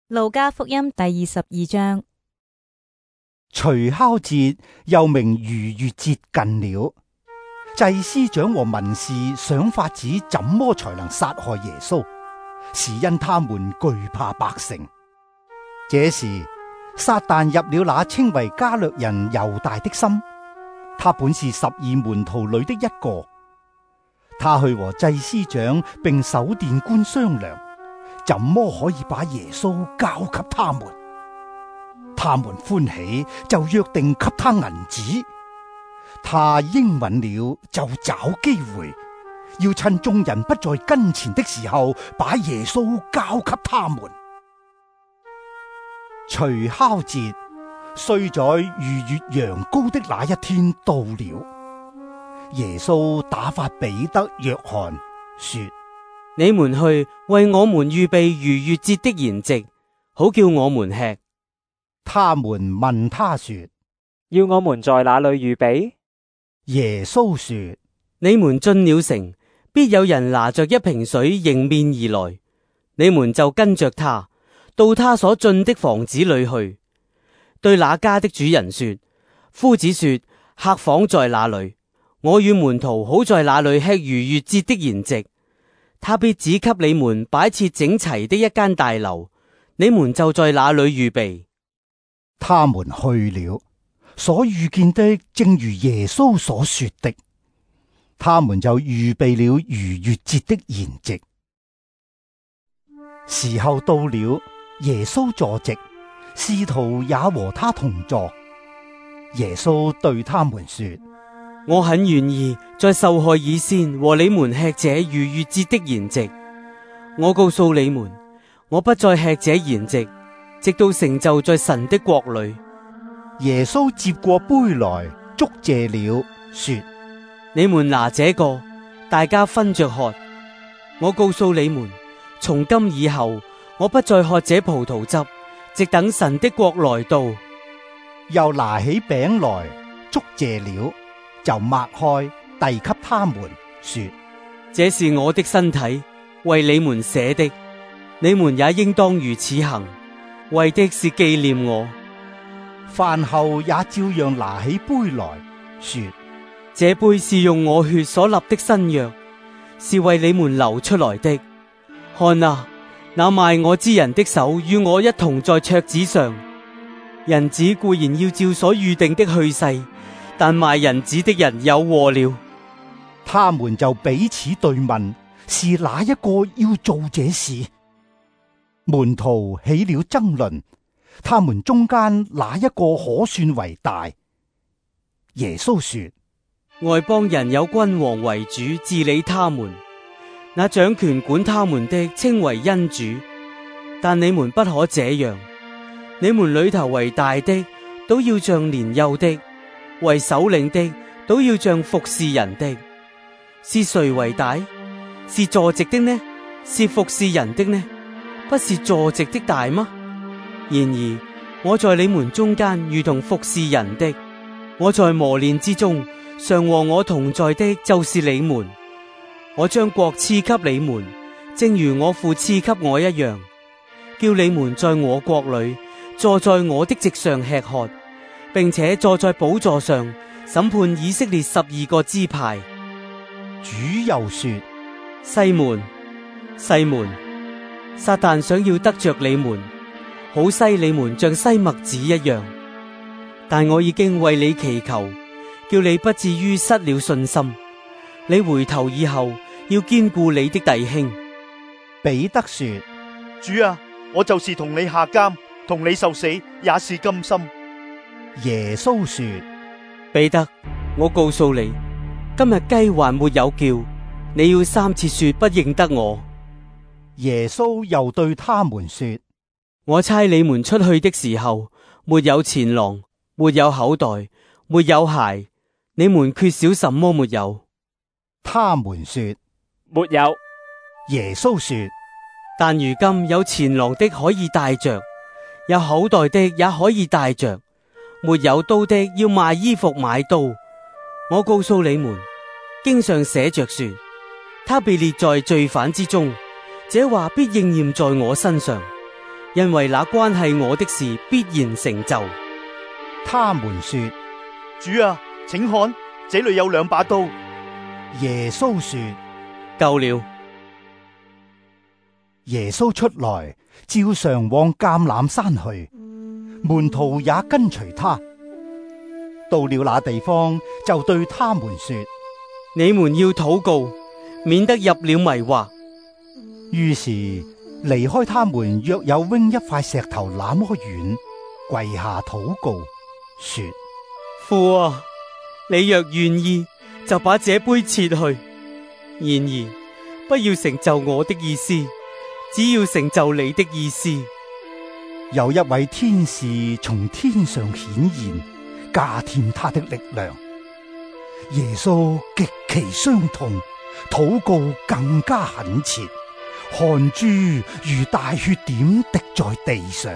路加福音第22章。 除酵節又名逾越節近了，祭司長和文士想法子怎麼才能殺害耶穌，是因他們懼怕百姓。這時撒旦入了那稱為加略人猶大的心，他本是12門徒裏的一個。他去和祭司長並守殿官商量，怎麼可以把耶穌交給他們。他們歡喜，就約定給他銀子。他應允了，就找機會，要趁眾人不在跟前的時候，把耶穌交給他們。除酵節雖在逾越羊羔的那一天到了。耶穌打發彼得、約翰說： 你們去為我們預備逾越節的筵席，好叫我們吃。 他們問他說： 要我們在哪裏預備？ 耶穌說： 你們進了城，必有人拿着一瓶水迎面而來，你們就跟着他，到他所進的房子裏去，對那家的主人說：夫子說，客房在哪裏？我與門徒好在那裏吃逾越節的筵席。他必指給你們擺設整齊的一間大樓，你們就在那裏預備。 他們去了，所遇見的正如耶穌所說的，他們就預備了逾越節的筵席。時候到了，耶穌坐席，使徒也和他同坐。耶穌對他們說： 我很願意在受害以先和你們吃這逾越節的筵席。我告訴你們，我不再吃這筵席，直到成就在神的國裏。 耶穌接過杯來，祝謝了，說： 你們拿這個，大家分着喝。我告訴你們，從今以後，我不再喝這葡萄汁，直等神的國來到。 又拿起餅來，祝謝了，就擘開，遞給他們，說： 這是我的身體，為你們捨的，你們也應當如此行，為的是紀念我。 飯後也照樣拿起杯來，說： 這杯是用我血所立的新約，是為你們流出來的。看啊，那賣我之人的手與我一同在桌子上。人子固然要照所預定的去世，但賣人子的人有禍了。 他們就彼此對問，是哪一個要做這事？門徒起了爭論，他們中間哪一個可算為大？耶穌說： 外邦人有君王為主，治理他們，那掌權管他們的稱為恩主。但你們不可這樣，你們裏頭為大的，都要像年幼的；為首領的，都要像服侍人的。是誰為大？是坐席的呢？是服侍人的呢？不是坐席的大嗎？然而我在你們中間如同服侍人的。我在磨練之中，常和我同在的就是你們。我將國賜給你們，正如我父賜給我一樣，叫你們在我國裏坐在我的席上吃喝，並且坐在寶座上審判以色列12個支派。 主又說： 西門，西門，撒旦想要得着你們，好篩你們像篩麥子一樣。但我已經為你祈求，叫你不至於失了信心。你回頭以後，要堅固你的弟兄。 彼得說： 主啊，我就是同你下監，同你受死，也是甘心。 耶穌說： 彼得，我告訴你，今日雞還沒有叫，你要3次說不認得我。 耶穌又對他們說： 我差你們出去的時候，沒有錢囊，沒有口袋，沒有鞋，你們缺少什麼沒有？ 他們說： 沒有。 耶穌說： 但如今有錢囊的可以帶着，有口袋的也可以帶着，沒有刀的要賣衣服買刀。我告訴你們，經上寫着說，他被列在罪犯之中，這話必應驗在我身上。 因為那關係我的事必然成就。 他們說： 主啊，請看，這裏有2把刀。 耶穌說： 夠了。 耶穌出來，照常往橄欖山去，門徒也跟隨他。到了那地方，就對他們說： 你們要禱告，免得入了迷惑。 於是離開他們約有扔一塊石頭那麼遠，跪下禱告，說： 父啊，你若願意，就把這杯撤去。然而不要成就我的意思，只要成就你的意思。 有一位天使從天上顯現，加添他的力量。耶穌極其傷痛，禱告更加懇切，汗珠如大血點滴在地上。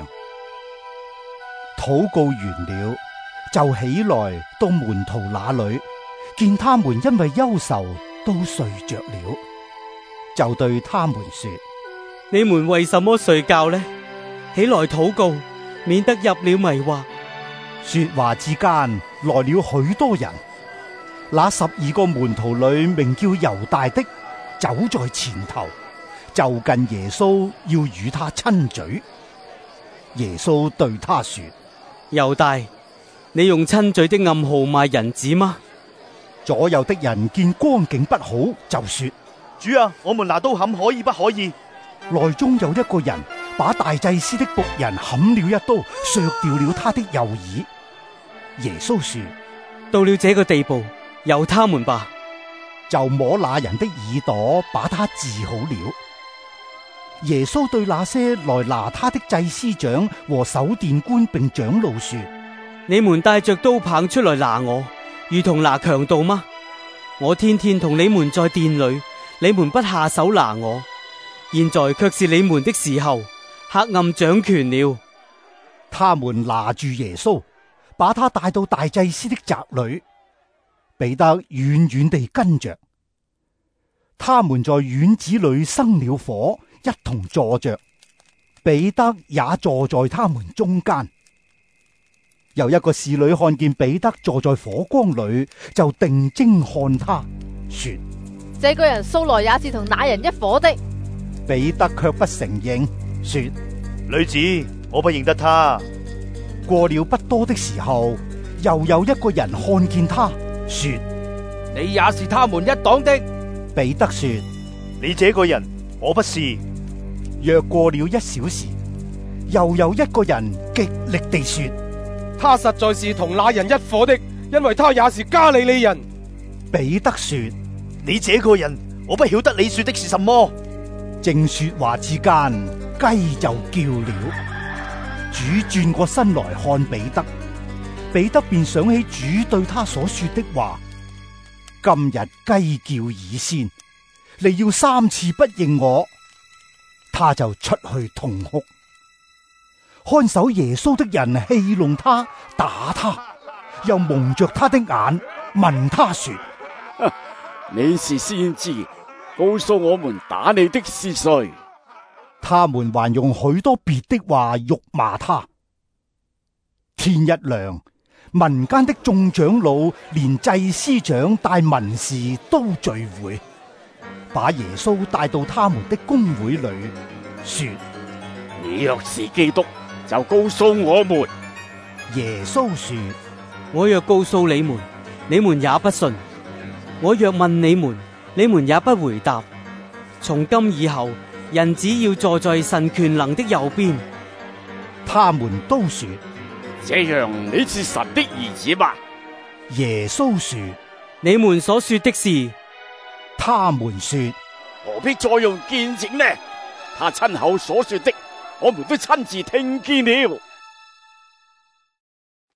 禱告完了，就起來到門徒那裏，見他們因為憂愁都睡着了，就對他們說： 你們為什麼睡覺呢？起來禱告，免得入了迷惑。 說話之間，來了許多人。那12個門徒裏，名叫猶大的，走在前頭，就近耶穌，要與他親嘴。耶穌對他說： 猶大，你用親嘴的暗號賣人子嗎？ 左右的人見光景不好，就說： 主啊，我們拿刀砍可以不可以？ 內中有一個人把大祭司的僕人砍了一刀，削掉了他的右耳。耶穌說： 到了這個地步，由他們吧。 就摸那人的耳朵，把他治好了。耶穌對那些來拿他的祭司長和守殿官並長老說： 你們帶着刀棒出來拿我，如同拿強盜嗎？我天天同你們在殿裏，你們不下手拿我，現在卻是你們的時候，黑暗掌權了。 他們拿住耶穌，把他帶到大祭司的宅裏。彼得遠遠地跟着。他們在院子裏生了火，一同坐着。彼得也坐在他們中間。有一個侍女看見彼得坐在火光裏，就定睛看他，說： 這個人素來也是同那人一伙的。 彼得卻不承認，說： 女子，我不認得他。 過了不多的時候，又有一個人看見他，說： 你也是他們一黨的。 彼得說： 你這個人，我不是。 約過了1小時，又有一個人極力地說： 他實在是同那人一伙的，因為他也是加利利人。 彼得說： 你這個人，我不曉得你說的是什麼。 正說話之間，雞就叫了。主轉過身來看彼得，彼得便想起主對他所說的話：今日雞叫以先，你要3次不認我。他就出去痛哭。看守耶穌的人戲弄他，打他，又蒙着他的眼，問他說： 你是先知，告訴我們打你的是誰？ 他們還用許多別的話辱罵他。天一亮，民間的眾長老連祭司長帶文士都聚會，把耶穌帶到他們的公會裏，說： 你若是基督，就告訴我們。 耶穌說： 我若告訴你們，你們也不信；我若問你們，你們也不回答。從今以後，人子要坐在神權能的右邊。 他們都說： 這樣你是神的兒子嗎？ 耶穌說： 你們所說的是。 他們說： 何必再用見證呢？他親口所說的，我們都親自聽見了。